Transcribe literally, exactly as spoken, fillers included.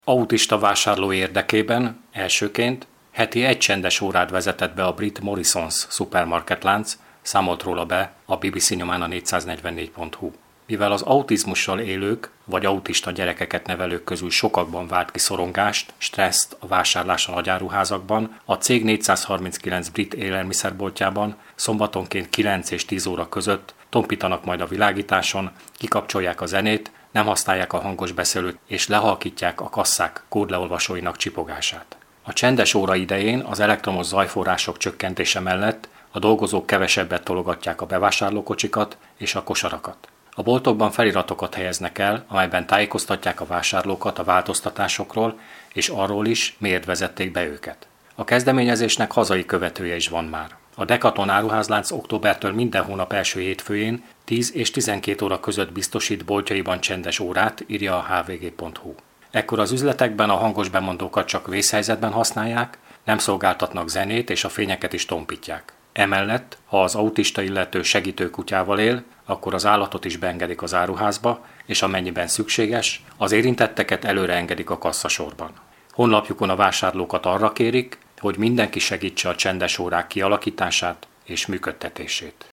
Autista vásárló érdekében elsőként heti egy csendes órát vezetett be a brit Morrisons szupermarket lánc, számolt róla be a bé bé cé nyomán a négyszáznegyvennégy pont hu. Mivel az autizmussal élők vagy autista gyerekeket nevelők közül sokakban vált ki szorongást, stresszt a vásárlás a nagyáruházakban, a cég négyszázharminckilenc brit élelmiszerboltjában szombatonként kilenc és tíz óra között tompítanak majd a világításon, kikapcsolják a zenét, nem használják a hangos beszélőt és lehalkítják a kasszák kódleolvasóinak csipogását. A csendes óra idején az elektromos zajforrások csökkentése mellett a dolgozók kevesebbet tologatják a bevásárlókocsikat és a kosarakat. A boltokban feliratokat helyeznek el, amelyben tájékoztatják a vásárlókat a változtatásokról és arról is, miért vezették be őket. A kezdeményezésnek hazai követője is van már. A Decathlon áruházlánc októbertől minden hónap első hétfőjén tíz és tizenkét óra között biztosít boltjaiban csendes órát, írja a há vé gé pont hu. Ekkor az üzletekben a hangos bemondókat csak vészhelyzetben használják, nem szolgáltatnak zenét és a fényeket is tompítják. Emellett, ha az autista illető segítő kutyával él, akkor az állatot is beengedik az áruházba, és amennyiben szükséges, az érintetteket előre engedik a kasszasorban. Honlapjukon a vásárlókat arra kérik, hogy mindenki segítse a csendes órák kialakítását és működtetését.